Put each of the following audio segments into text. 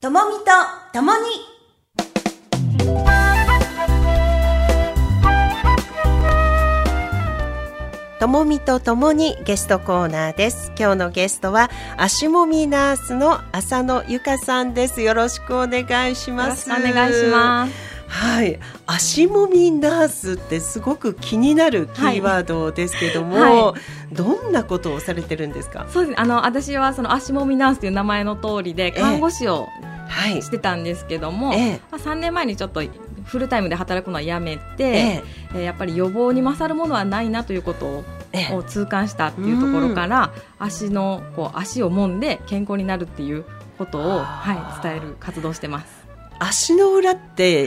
ともみとともに。 ともみとともにゲストコーナーです。今日のゲストは足もみナースの浅野ゆかさんです。よろしくお願いします。 よろしくお願いします。 はい、足もみナースってすごく気になるキーワードですけども、はい、どんなことをされてるんですか？ そうです。私はその足もみナースという名前の通りで看護師をしてたんですけども、3年前にちょっとフルタイムで働くのはやめて、やっぱり予防に勝るものはないなということを痛感したっていうところから、足を揉んで健康になるっていうことを、伝える活動をしてます。 足の裏って、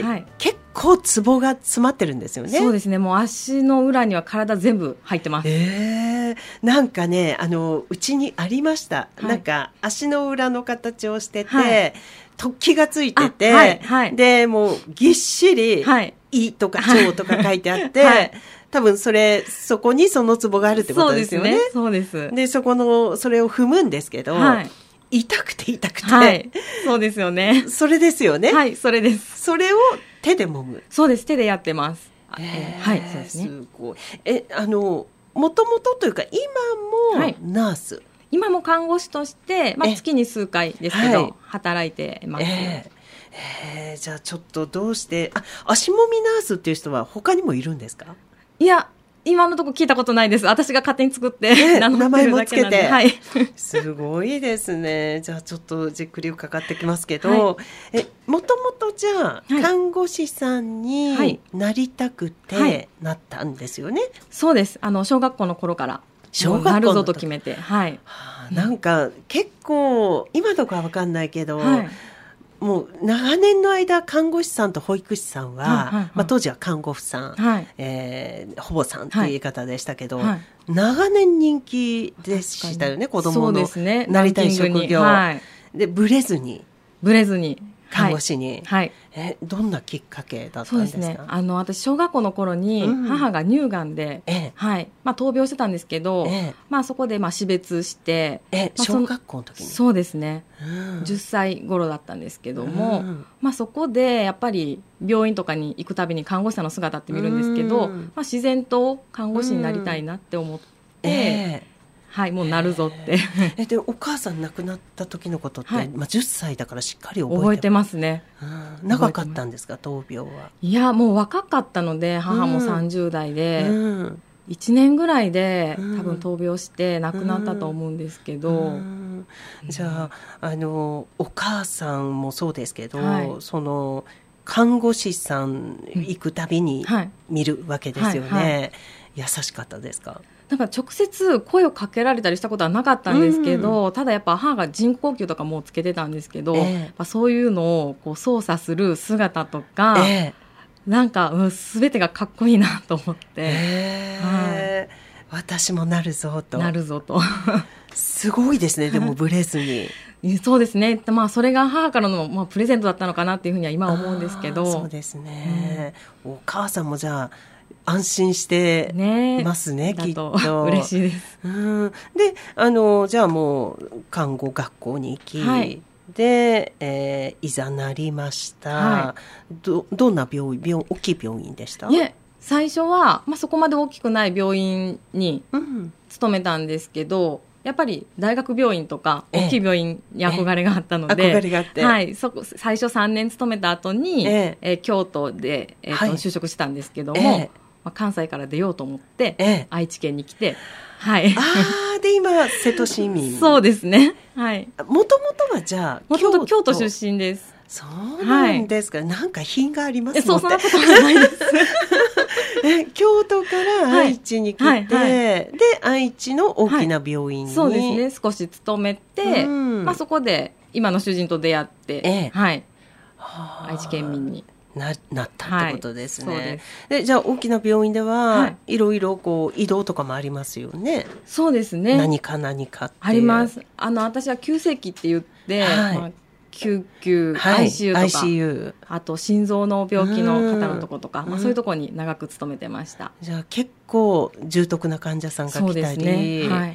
結構ツボが詰まってるんですよね。 そうですね。もう足の裏には体全部入ってます。 なんかね、うちにありました、なんか足の裏の形をしてて、突起がついてて、でもうぎっしり、胃とか腸とか書いてあって、多分そこにそのツボがあるってことですよね。 そうですね。そうです。 でそれを踏むんですけど、痛くて、 そうですよね。 それですよね。 はい、それです。 それを手で揉む。 そうです、手でやってます。はい、そうですね。 すごい。もともとというか今もナース、 今も看護師として、月に数回ですけど、働いてます。 じゃあちょっとどうして足もみナースっていう人は他にもいるんですか？ いや、今のところ聞いたことないです。私が勝手に作って名前もつけて、 すごいですね。じゃあちょっとじっくり伺ってきますけど、もともとじゃあ、看護師さんになりたくてなったんですよね。 そうです。小学校の頃からなるぞと決めて、 なんか結構今とかは分かんないけど、もう長年の間看護師さんと保育士さんは、当時は看護婦さん、保母さんっていう言い方でしたけど、長年人気でしたよね。子供のなりたい職業でブレずに看護師に、どんなきっかけだったんですか？ そうですね。私小学校の頃に母が乳がんで、闘病してたんですけど、そこで死別して、 小学校の時に。 そうですね。10歳頃だったんですけども、そこでやっぱり病院とかに行くたびに看護師さんの姿って見るんですけど、自然と看護師になりたいなって思って、もうなるぞってでお母さん亡くなった時のことって、10歳だからしっかり覚えてますね。 長かったんですか、闘病は？ いや、もう若かったので、母も30代で、1年ぐらいで多分闘病して亡くなったと思うんですけど、 じゃあお母さんもそうですけど、その看護師さん行くたびに見るわけですよね。優しかったですか？ なんか直接声をかけられたりしたことはなかったんですけど、ただやっぱ母が人工球とかもつけてたんですけど、そういうのをこう操作する姿とか、なんか全てがかっこいいなと思って、 私もなるぞとすごいですね。でもブレずにそうですね。それが母からのプレゼントだったのかなっていうふうには今思うんですけど。 そうですね。お母さんもじゃあ安心してますね、きっと。 嬉しいです。 で、じゃあもう看護学校に行き、で、いざなりました。どんな病院、大きい病院でした？ 最初は、そこまで大きくない病院に勤めたんですけど、やっぱり大学病院とか大きい病院に憧れがあったので、 憧れがあって、 最初3年勤めた後に、京都で、就職したんですけども、関西から出ようと思って、愛知県に来て、 で今瀬戸市民。 そうですね。 もともとはじゃあ京都出身です。 そうなんですか。なんか品がありますもんね。 そんなことはないです。 京都から愛知に来て、で愛知の大きな病院に、 そうですね、少し勤めて、そこで今の主人と出会って、愛知県民になったってことですね。でじゃあ大きな病院では、いろいろこう移動とかもありますよね。 そうですね。 何かってあります。私は急性期って言って、救急、ICU とか、 ICU、 あと心臓の病気の方のとことか、そういうところに長く勤めてました。 じゃあ結構重篤な患者さんが来たり、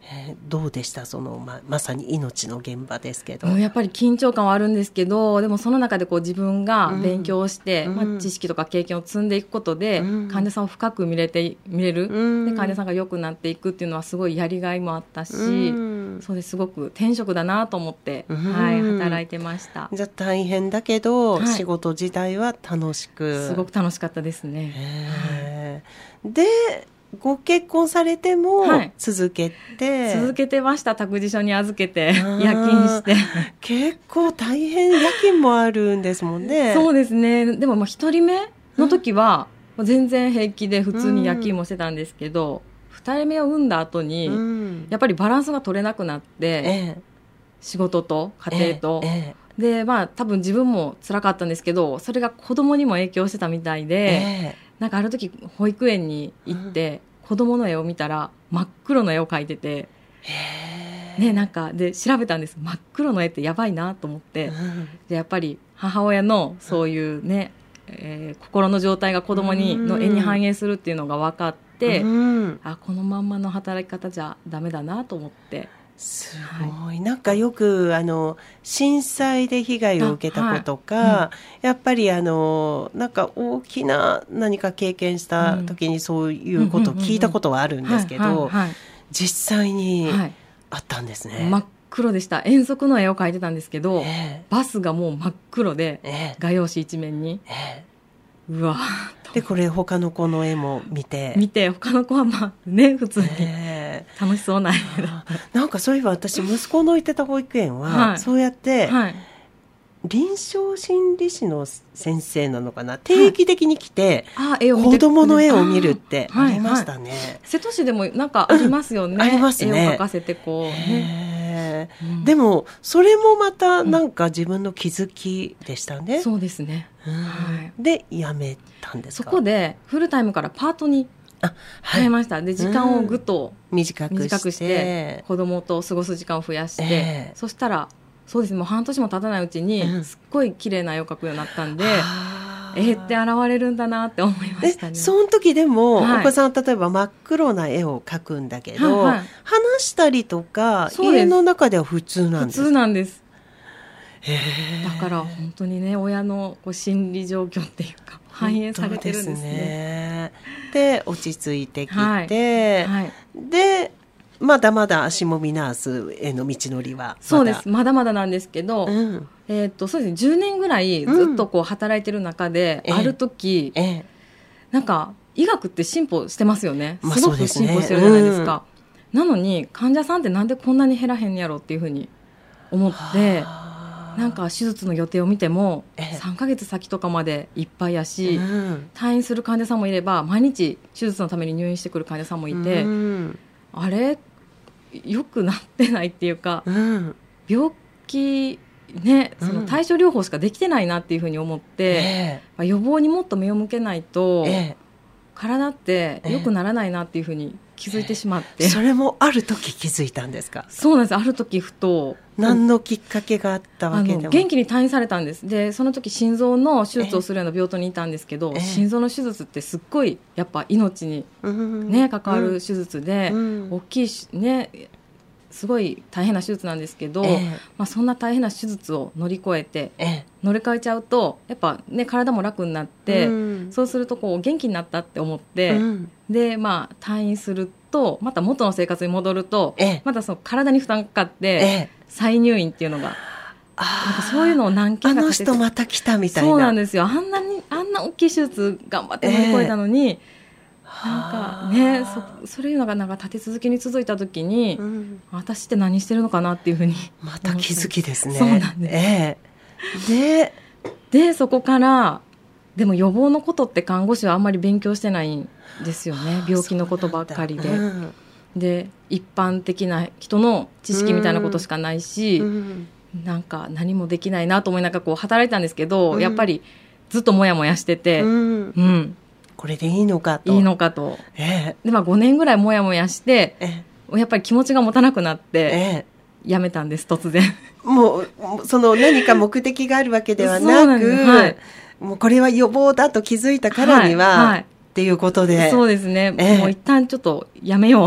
どうでしたまさに命の現場ですけど。 やっぱり緊張感はあるんですけど、でもその中で自分が勉強して、知識とか経験を積んでいくことで、患者さんを深く見れる、で患者さんが良くなっていくっていうのはすごいやりがいもあったし、そうですごく天職だなと思って、働いてました。 じゃあ大変だけど、仕事自体は楽しく。 すごく楽しかったですね。 でご結婚されても続けてました。託児所に預けて夜勤して結構大変。夜勤もあるんですもんね。 そうですね。でも一人目の時は全然平気で普通に夜勤もしてたんですけど、二人目を産んだ後にやっぱりバランスが取れなくなって、仕事と家庭と、で多分自分も辛かったんですけど、それが子供にも影響してたみたいで、なんかある時保育園に行って、子供の絵を見たら真っ黒の絵を描いてて、なんかで調べたんです。真っ黒の絵ってやばいなと思って、でやっぱり母親のそういうね、心の状態が子供の絵に反映するっていうのが分かって、このまんまの働き方じゃダメだなと思って。 すごい。なんかよく震災で被害を受けた子とか、やっぱりなんか大きな何か経験した時にそういうことを聞いたことはあるんですけど、実際にあったんですね。 真っ黒でした。遠足の絵を描いてたんですけど、バスがもう真っ黒で、画用紙一面に、うわでこれ他の子の絵も見て他の子は普通に楽しそうな絵なんかそういえば私息子の行ってた保育園は、そうやって、臨床心理士の先生なのかな、定期的に来て、子供の絵を見るってありましたね。 瀬戸市でもなんかありますよね。 ありますね。 絵を描かせてでもそれもまたなんか自分の気づきでしたね。 そうですね。 で辞めたんですか？ そこでフルタイムからパートに変えました。で時間をぐっと短くして子供と過ごす時間を増やして、そしたらそうですね、もう半年も経たないうちにすっごい綺麗な絵を描くようになったんで、絵って現れるんだなって思いましたね。 その時でも、お子さんは例えば真っ黒な絵を描くんだけど、話したりとか家の中では普通なんですか？ 普通なんです。だから本当にね、親の心理状況っていうか反映されてるんですね。 で落ち着いてきて、でまだまだ足もみナースへの道のりはそうです、まだまだなんですけど、そうですね、10年ぐらいずっと働いてる中で、ある時、なんか医学って進歩してますよね。すごく進歩してるじゃないですか。なのに患者さんってなんでこんなに減らへんやろっていうふうに思って、なんか手術の予定を見ても3ヶ月先とかまでいっぱいやし、退院する患者さんもいれば毎日手術のために入院してくる患者さんもいて、あれ良くなってないっていうか、病気ね、その対処療法しかできてないなっていうふうに思って、予防にもっと目を向けないと、体って良くならないなっていうふうに気づいてしまって、 それもある時気づいたんですか？ そうなんです。ある時ふと何のきっかけがあったわけでも元気に退院されたんです。でその時心臓の手術をするような病棟にいたんですけど、心臓の手術ってすっごいやっぱ命に、ね、関わる手術で、大きいね、すごい大変な手術なんですけど、そんな大変な手術を乗り越えて、乗り換えちゃうとやっぱ、ね、体も楽になって、そうすると元気になったって思って、で退院するとまた元の生活に戻ると、またその体に負担がかかって、再入院っていうのが、なんかそういうのを何件かあの人また来たみたいな。 そうなんですよ。あんな大きい手術頑張って乗り越えたのに、なんかね、そういうのがなんか立て続けに続いた時に、私って何してるのかなっていうふうにまた気づきですね。 そうなんです、でそこからでも予防のことって看護師はあんまり勉強してないんですよね。病気のことばっかりで、で一般的な人の知識みたいなことしかないし、なんか何もできないなと思いながら働いたんですけど、やっぱりずっとモヤモヤしてて、 これでいいのかと。で、 5年ぐらいモヤモヤして、やっぱり気持ちが持たなくなって、やめたんです、突然。 もうその何か目的があるわけではなく、もうこれは予防だと気づいたからには、っていうことで。 そうですね。もう一旦ちょっとやめようっ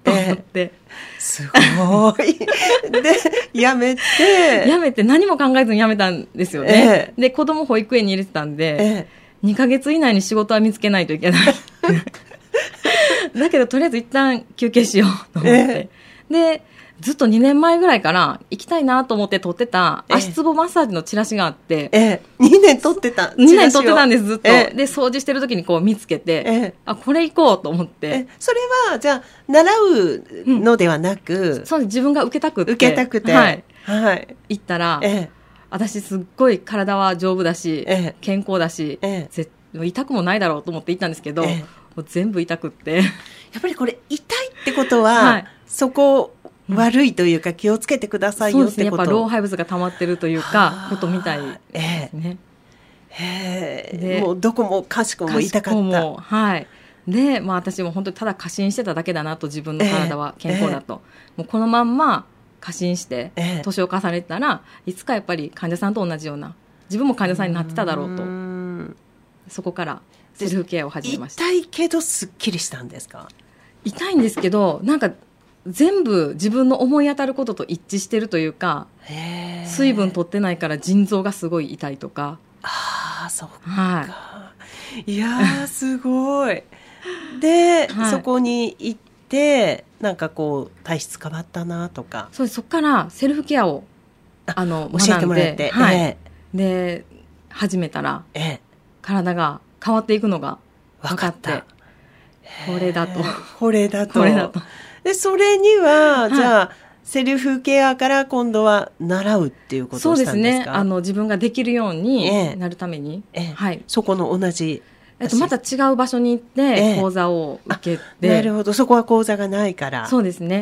と思って、 すごいでやめて何も考えずにやめたんですよね、で子供保育園に入れてたんで、2ヶ月以内に仕事は見つけないといけないだけどとりあえず一旦休憩しようと思って、でずっと2年前ぐらいから行きたいなと思って撮ってた足つぼマッサージのチラシがあって、 2年撮ってた 2年撮ってたんです、ずっと、で掃除してる時にこう見つけて、これ行こうと思って、 それはじゃあ習うのではなく、 そう自分が受けたくてはい行ったら、私すっごい体は丈夫だし、健康だし、痛くもないだろうと思って行ったんですけど、もう全部痛くってやっぱりこれ痛いってことは、そこ悪いというか気をつけてくださいよってこと。そうですね、 やっぱ老廃物が溜まってるというかことみたいですね。 もうどこもかしこも痛かった。 はい。で、私も本当にただ過信してただけだなと、自分の体は健康だと、もうこのまんま過信して年を重ねたら、いつかやっぱり患者さんと同じような、自分も患者さんになってただろうと、そこからセルフケアを始めました。 痛いけどすっきりしたんですか？ 痛いんですけど、なんか全部自分の思い当たることと一致してるというか、水分取ってないから腎臓がすごい痛いとか。 そうか、いやーすごいで、そこに行ってなんかこう体質変わったなとか。 そうです。そこからセルフケアを教えてもらって、 で始めたら、体が変わっていくのが分かって、これだとで、それには、じゃあセルフケアから今度は習うっていうことをしたんですか？そうですね、自分ができるようになるために、 そこの同じまた違う場所に行って講座を受けて、 なるほど、そこは講座がないから。 そうですね、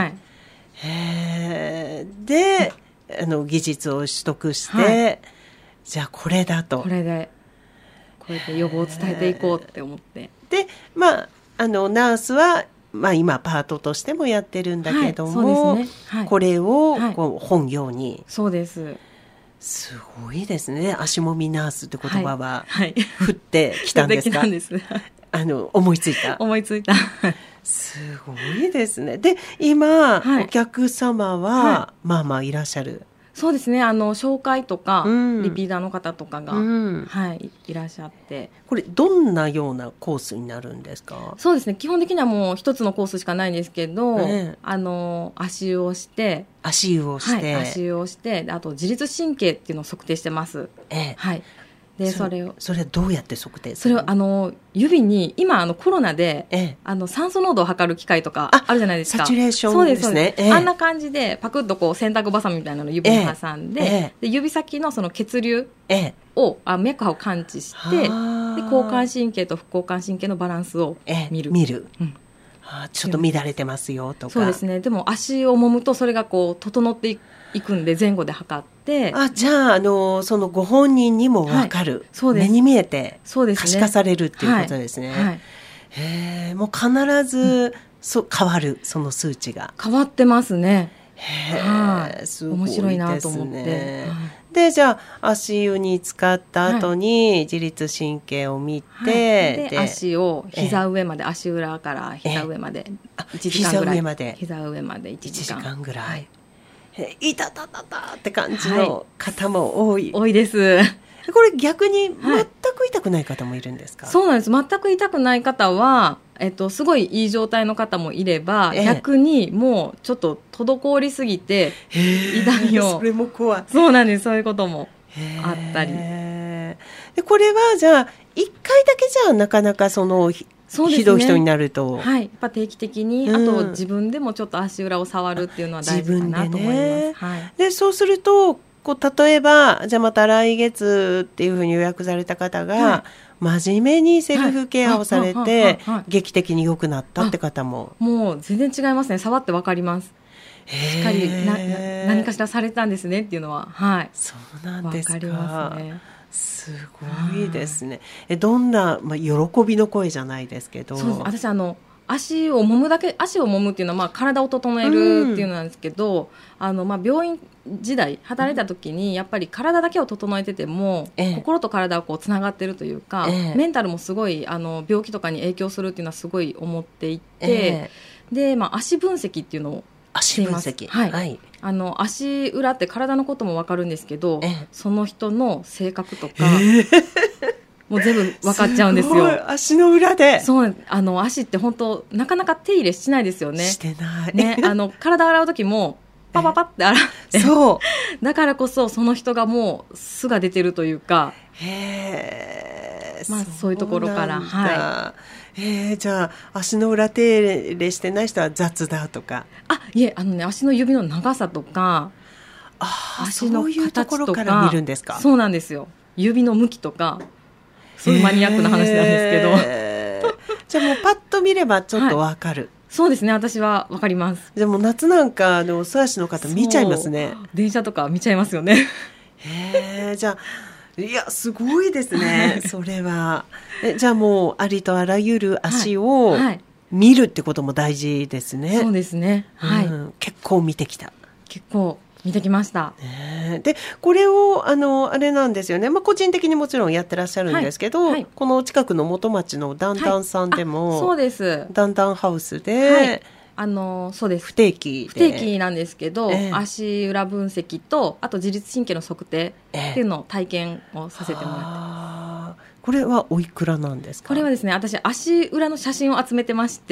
で技術を取得して、じゃあこれだと、 これで予防を伝えていこうって思って、 でナースは今パートとしてもやってるんだけども、これをこう本業に。 そうです。 すごいですね。足もみナースって言葉は降ってきたんですか？思いついたすごいですね。で今、お客様はまあまあいらっしゃる？ そうですね、紹介とか、リピーターの方とかが、いらっしゃって。 これどんなようなコースになるんですか？ そうですね、基本的にはもう一つのコースしかないんですけど、足湯をして、あと自律神経っていうのを測定してます。でそれはどうやって測定するの？ それを指に今コロナで、酸素濃度を測る機械とかあるじゃないですか。 サチュレーションですね。 あんな感じでパクッとこう洗濯バサミみたいなのを指に挟んで、で指先のその血流を、脈波を感知して、で交感神経と副交感神経のバランスを見る、 ちょっと乱れてますよとか。 そうですね。でも足を揉むとそれがこう整っていくんで、前後で測って、 じゃあ、そのご本人にも分かる、目に見えて可視化されるっていうことですね。もう必ず、変わる、その数値が変わってますね。 すごいですね。 面白いなと思って、 でじゃあ足湯に浸かった後に自律神経を見て、 で足を膝上まで、足裏から膝上まで1時間ぐらい、膝上まで1時間ぐらい、 いたたたたって感じの方も多いです。 これ逆に全く痛くない方もいるんですか？ そうなんです。全く痛くない方は、すごいいい状態の方もいれば、逆にもうちょっと滞りすぎて痛みを、 それも怖い。 そうなんです。そういうこともあったり。 でこれはじゃあ1回だけじゃなかなかひどい人になると、 やっぱ定期的に、あと自分でもちょっと足裏を触るっていうのは大事かなと思います。 でそうすると例えばじゃあまた来月っていうふうに予約された方が、真面目にセルフケアをされて劇的に良くなったって方も。 もう全然違いますね。触って分かります。しっかり何かしらされたんですねっていうのは、 そうなんですか。 分かりますね。 すごいですね。どんな、喜びの声じゃないですけど。 そうです。私足を揉むっていうのは、体を整えるっていうのなんですけど、病院時代働いた時にやっぱり体だけを整えてても、心と体はこうつながってるというか、メンタルもすごい病気とかに影響するっていうのはすごい思っていて、 で、足分析っていうのをしています。 足分析、はい、 足裏って体のことも分かるんですけど、その人の性格とか、もう全部分かっちゃうんですよ。 足の裏で。 そう、足って本当なかなか手入れしないですよね。 してない、 ね、体洗う時もパパパって洗ってそうだからこそその人がもう素が出てるというか、そういうところから、はい。 じゃあ足の裏手入れしてない人は雑だとか。 いえ、足の指の長さとか、 足の形とか、そういうところから見るんですか。 そうなんですよ。指の向きとか、そういうマニアックな話なんですけど、 じゃあもうパッと見ればちょっとわかる、はい、 そうですね、私はわかります。 でも夏なんか素足の方見ちゃいますね。 電車とか見ちゃいますよね。 じゃあいやすごいですねそれは。じゃあもうありとあらゆる足を見るってことも大事ですね。 そうですね、はい、 結構見てきた。 結構見てきました。 でこれをあれなんですよね、個人的にもちろんやってらっしゃるんですけど、この近くの元町のダンダンさんでも、 そうです、 ダンダンハウスで、 そうです、 不定期なんですけど、足裏分析とあと自律神経の測定っていうのを体験をさせてもらってます。 これはおいくらなんですか。 これはですね、私足裏の写真を集めてまして、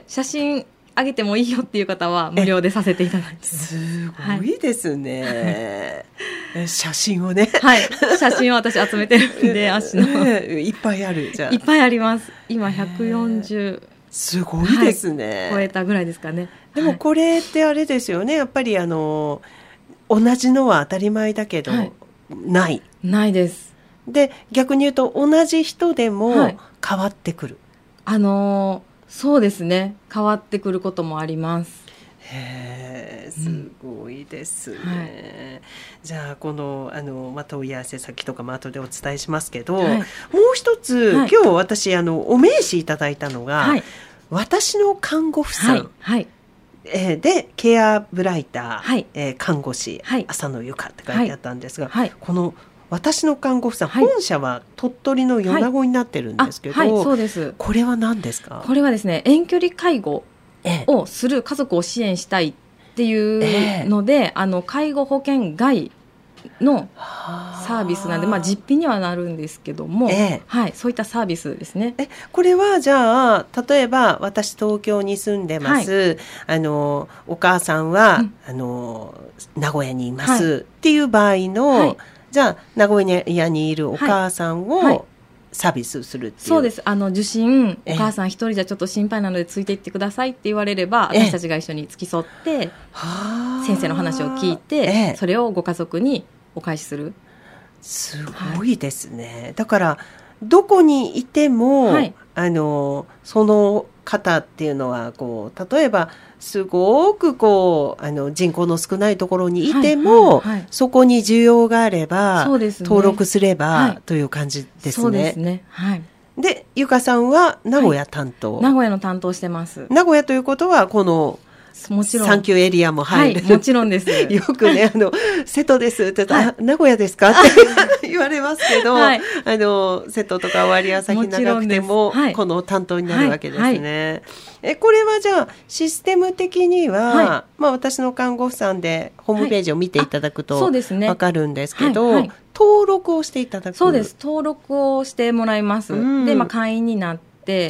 写真あげてもいいよっていう方は無料でさせていただいてます。 すごいですね、写真をね、 はい、写真を私集めてるんで足の、 いっぱいある。じゃあいっぱいあります。今140、 すごいですね、 超えたぐらいですかね。 でもこれってあれですよね、やっぱり同じのは当たり前だけど、ないです。 で逆に言うと同じ人でも変わってくる、 そうですね、変わってくることもあります。 すごいですね、じゃあこの問い合わせ先とかも後でお伝えしますけど、もう一つ、今日私お名刺いただいたのが、私の看護婦さん、でケアブライター、看護師、浅野由香って書いてあったんですが、この私の看護婦さん、本社は鳥取の米子になってるんですけど、 そうです。 これは何ですか。 これはですね、遠距離介護をする家族を支援したいっていうので、介護保険外のサービスなんで、実費にはなるんですけども、そういったサービスですね。 これはじゃあ例えば私東京に住んでます、お母さんは、名古屋にいます、っていう場合の、じゃあ名古屋にいるお母さんをサービスするっていう、 そうです。受診、お母さん一人じゃちょっと心配なのでついていってくださいって言われれば、私たちが一緒に付き添って先生の話を聞いて、それをご家族にお返しする。 すごいですね、だからどこにいても、その方っていうのは例えばすごく人口の少ないところにいても、そこに需要があれば、登録すれば、という感じですね。 そうですね、 でゆかさんは名古屋担当、 名古屋の担当してます。 名古屋ということはこのもちろん産休エリアも入る、 もちろんです。 よくね瀬戸ですって言ったら、名古屋ですかって言われますけど、瀬戸とか割安先長くてもこの担当になるわけですね。これはじゃあシステム的には、私の看護婦さんでホームページを見ていただくと分かるんですけど、登録をしていただく。 そうです、登録をしてもらいます。で、会員になって、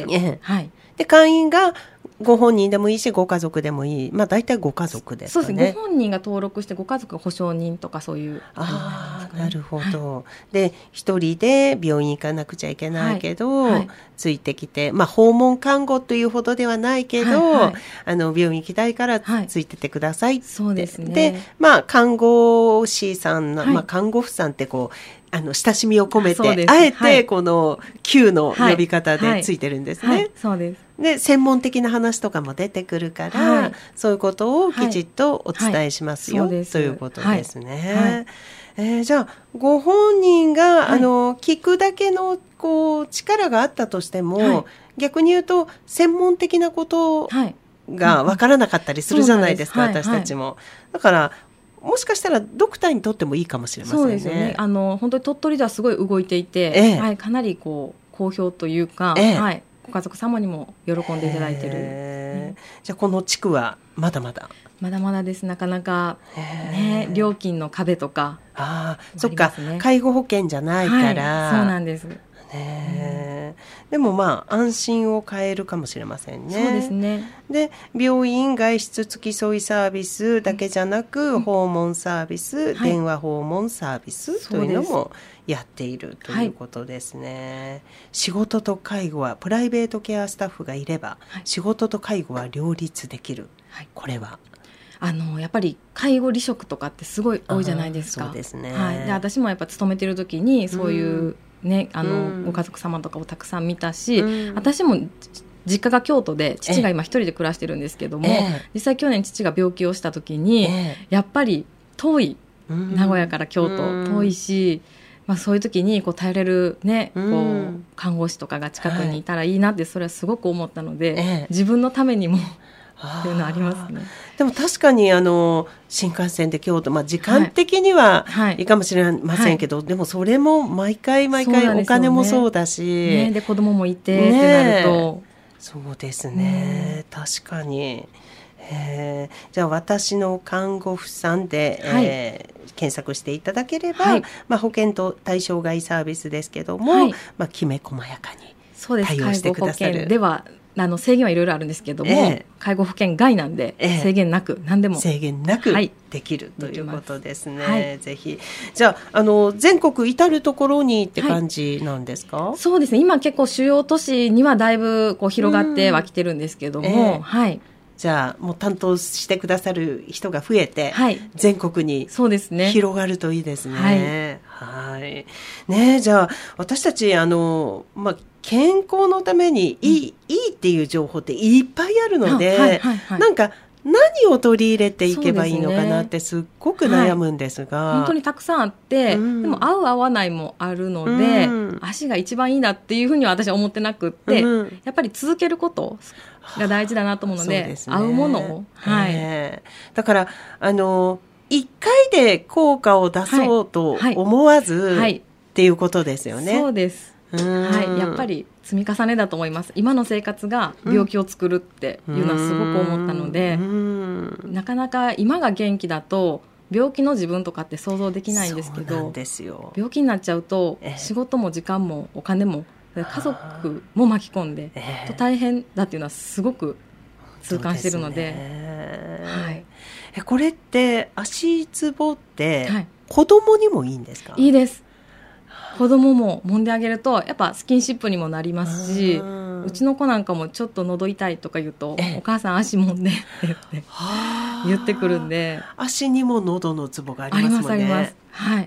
で会員がご本人でもいいしご家族でもいい、大体ご家族ですかね。 そうですね、ご本人が登録してご家族が保証人とかそういう。 なるほど、で一人で病院行かなくちゃいけないけど、ついてきて、訪問看護というほどではないけど、病院行きたいからついててくださいって、 そうですね。 で、看護師さん、看護婦さんって親しみを込めて、あえてこの旧の呼び方でついてるんですね。 そうです。 で専門的な話とかも出てくるから、そういうことをきちっとお伝えしますよ、ということですね。じゃあご本人が、聞くだけの力があったとしても、逆に言うと専門的なことが分からなかったりするじゃないですか、私たちも。だからもしかしたらドクターにとってもいいかもしれませんね。そうですよね。本当に鳥取ではすごい動いていて、かなり好評というか、ご家族様にも喜んでいただいている。 じゃあこの地区はまだまだです。なかなか、ね、料金の壁とか、 そっか、介護保険じゃないから、 そうなんです。 でも安心を変えるかもしれませんね。 そうですね。 で、病院外出付き添いサービスだけじゃなく、訪問サービス、電話訪問サービスというのもやっているということですね。仕事と介護は、プライベートケアスタッフがいれば、仕事と介護は両立できる。これはやっぱり介護離職とかってすごい多いじゃないですか。 そうですね。 で、私もやっぱ勤めてる時にそういうね、ご家族様とかをたくさん見たし、私も実家が京都で父が今一人で暮らしてるんですけども、実際去年父が病気をした時に、やっぱり遠い、名古屋から京都遠いし、そういう時に頼れる、ね、看護師とかが近くにいたらいいなって、それはすごく思ったので、自分のためにもっていうのありますね。 でも確かに新幹線で京都、時間的にはいいかもしれませんけど、でもそれも毎回お金もそうだし、 で子供もいてってなると、 そうですね、確かに。じゃあ私の看護婦さんで、検索していただければ、保険と対象外サービスですけども、きめ細やかに対応してくださる。 介護保険では制限はいろいろあるんですけども、介護保険外なんで、制限なく何でも制限なくできるということですね。ぜひ。じゃあ全国至るところにって感じなんですか？ そうですね。今結構主要都市にはだいぶ広がってはきてるんですけども、 じゃあもう担当してくださる人が増えて、全国に広がるといいですね。ね、じゃあ私たち健康のためにいいっていう情報っていっぱいあるので、なんか何を取り入れていけばいいのかなってすっごく悩むんですが、 本当にたくさんあって、でも合う合わないもあるので、足が一番いいなっていうふうには私は思ってなくって、やっぱり続けることが大事だなと思うので、合うものを、 だから一回で効果を出そうと思わずっていうことですよね。 そうです。やっぱり積み重ねだと思います。今の生活が病気を作るっていうのはすごく思ったので、なかなか今が元気だと病気の自分とかって想像できないんですけど、病気になっちゃうと仕事も時間もお金も家族も巻き込んで、大変だっていうのはすごく痛感してるので、 これって足つぼって子供にもいいんですか？ いいです。子供も揉んであげるとやっぱスキンシップにもなりますし、うちの子なんかもちょっと喉痛いとか言うと、お母さん足揉んでって言ってくるんで、 足にも喉のツボがありますもんね。 あります。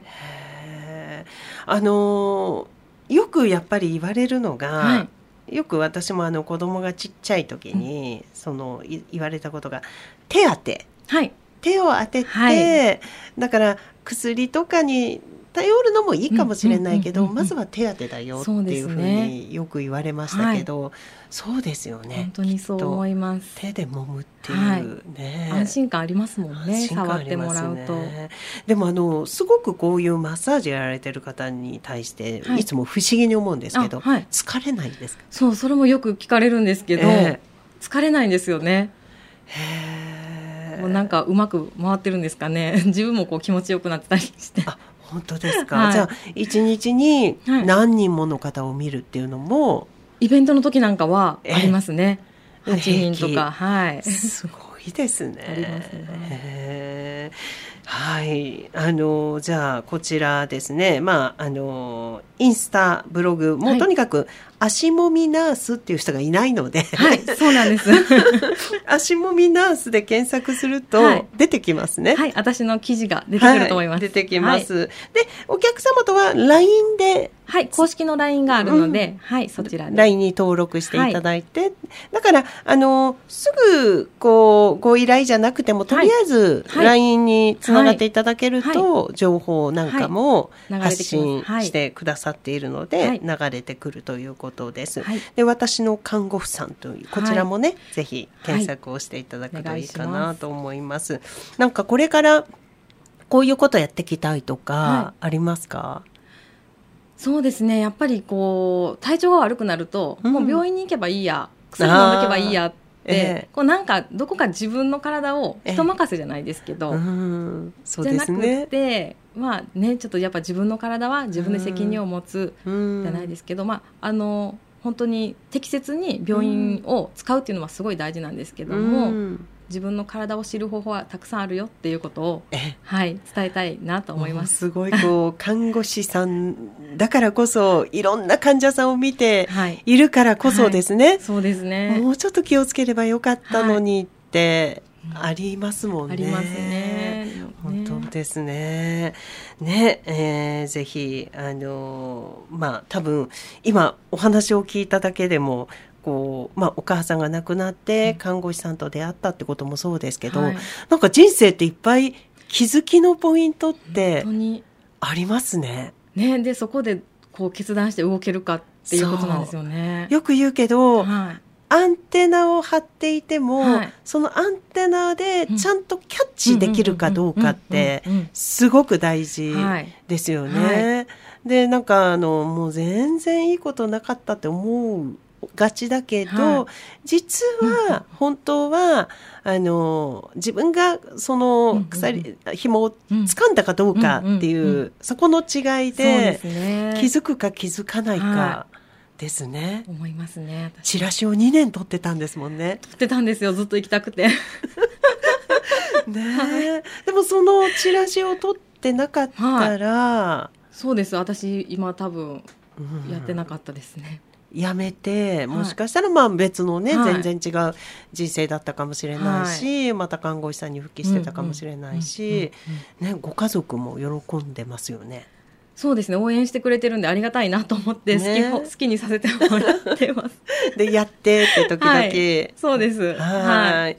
よくやっぱり言われるのが、よく私も子供がちっちゃい時に、言われたことが手当て、手を当てて、だから薬とかに頼るのもいいかもしれないけど、まずは手当てだよっていうふうによく言われましたけど、そうですよね。 本当にそう思います。 手で揉むっていうね、 安心感ありますもんね。触ってもらうと。 でもすごくこういうマッサージやられてる方に対して、いつも不思議に思うんですけど、疲れないんですか？ それもよく聞かれるんですけど、疲れないんですよね。もうなんかうまく回ってるんですかね。自分も気持ちよくなってたりして。 本当ですか？じゃあ1日に何人もの方を見るっていうのも、 イベントの時なんかはありますね。8人とか。 すごいですね。 ありますね。 じゃあこちらですね、インスタブログもとにかく足もみナースっていう人がいないので、 そうなんです。 足もみナースで検索すると出てきますね。 私の記事が出てくると思います。 出てきます。で、お客様とは LINE で、 公式の LINE があるので、そちらで LINE に登録していただいて、だからすぐご依頼じゃなくても、とりあえず LINE につながっていただけると、情報なんかも発信してくださっているので、流れてくるということです。で、私の看護婦さんというこちらもね、ぜひ検索をしていただくといいかなと思います。なんかこれからこういうことやっていきたいとかありますか？ そうですね。やっぱり体調が悪くなると、もう病院に行けばいいや、薬飲んでけばいいやって、こうなんかどこか自分の体を人任せじゃないですけど、 そうですね、 じゃなくて、まあね、ちょっとやっぱ自分の体は自分で責任を持つじゃないですけど、まあ本当に適切に病院を使うっていうのはすごい大事なんですけども、自分の体を知る方法はたくさんあるよっていうことを、はい、伝えたいなと思います。 すごいこう看護師さんだからこそいろんな患者さんを見ているからこそですね、 そうですね、 もうちょっと気をつければよかったのにってありますもんね。 ありますね。 本当ですね。ね、ぜひまあ多分今お話を聞いただけでもこう、まあ、お母さんが亡くなって看護師さんと出会ったってこともそうですけど、なんか人生っていっぱい気づきのポイントってありますね。 ね、でそこでこう決断して動けるかっていうことなんですよね。 よく言うけど、アンテナを張っていても、そのアンテナでちゃんとキャッチできるかどうかってすごく大事ですよね。でなんかもう全然いいことなかったって思うがちだけど、実は本当は自分がその紐を掴んだかどうかっていう、そこの違いで気づくか気づかないかですね。 思いますね。 チラシを2年取ってたんですもんね。 取ってたんですよ、ずっと行きたくてね、でもそのチラシを取ってなかったら、 そうです、私今多分やってなかったですね。 やめて、もしかしたらまあ別のね、全然違う人生だったかもしれないし、また看護師さんに復帰してたかもしれないし、ご家族も喜んでますよね。 そうですね、応援してくれてるんでありがたいなと思って、好きにさせてもらってますでやってって時々、 そうです。 近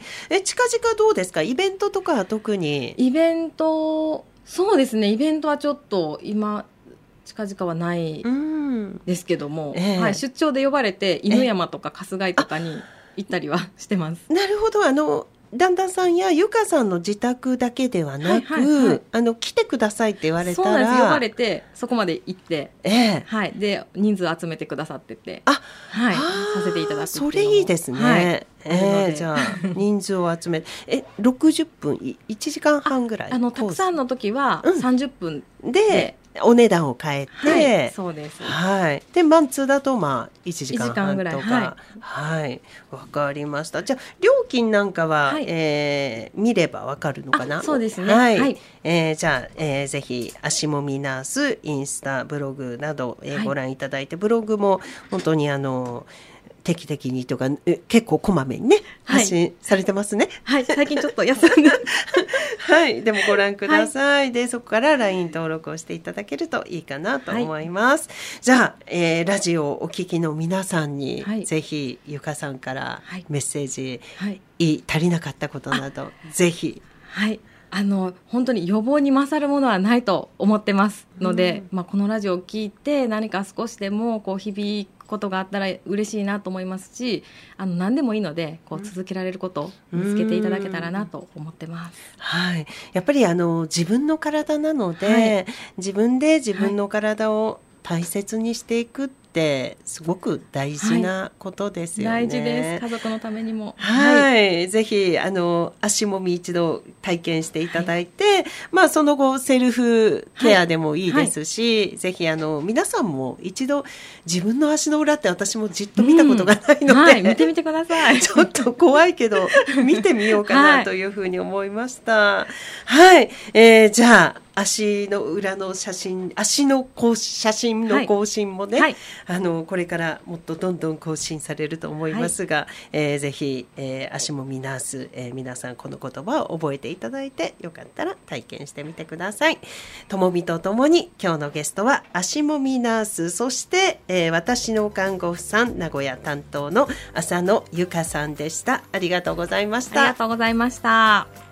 々どうですか？イベントとかは特に。 イベント、そうですね、イベントはちょっと今近々はないですけども、出張で呼ばれて犬山とか春日井とかに行ったりはしてます。 なるほど。旦那さんやゆかさんの自宅だけではなく、来てくださいって言われたら、 そうなんです、呼ばれてそこまで行って、で人数集めてくださってて、させていただく。 それいいですね。じゃあ人数を集めて60分1時間半ぐらい、 たくさんの時は30分で、 お値段を変えて、 そうです。 でマンツーだとまあ1時間半ぐらいとか、わかりました。じゃあ料金なんかは、見ればわかるのかな。 そうですね。 じゃあ、ぜひ足もみナースインスタブログなど、ご覧いただいて、ブログも本当に定期的にとか結構こまめにね発信されてますね。 最近ちょっと休んででもご覧ください。でそこから LINE 登録をしていただけるといいかなと思います。じゃあ、ラジオをお聞きの皆さんに、ぜひゆかさんからメッセージ、足りなかったことなどぜひ。 本当に予防に勝るものはないと思ってますので、このラジオを聞いて何か少しでもこう響くことがあったら嬉しいなと思いますし、何でもいいのでこう続けられることを見つけていただけたらなと思ってます。 やっぱり自分の体なので、自分で自分の体を大切にしていくってすごく大事なことですよね。 大事です。家族のためにも。 ぜひ足もみ一度体験していただいて、その後セルフケアでもいいですし、ぜひ皆さんも一度自分の足の裏って私もじっと見たことがないので、 見てみてください。 ちょっと怖いけど見てみようかなというふうに思いました。じゃあ足の裏の写真、写真の更新もね、これからもっとどんどん更新されると思いますが、ぜひ、足もみナース、皆さんこの言葉を覚えていただいて、よかったら体験してみてください。ともみとともに今日のゲストは足もみナース、そして、私の看護婦さん、名古屋担当の浅野ゆかさんでした。ありがとうございました。 ありがとうございました。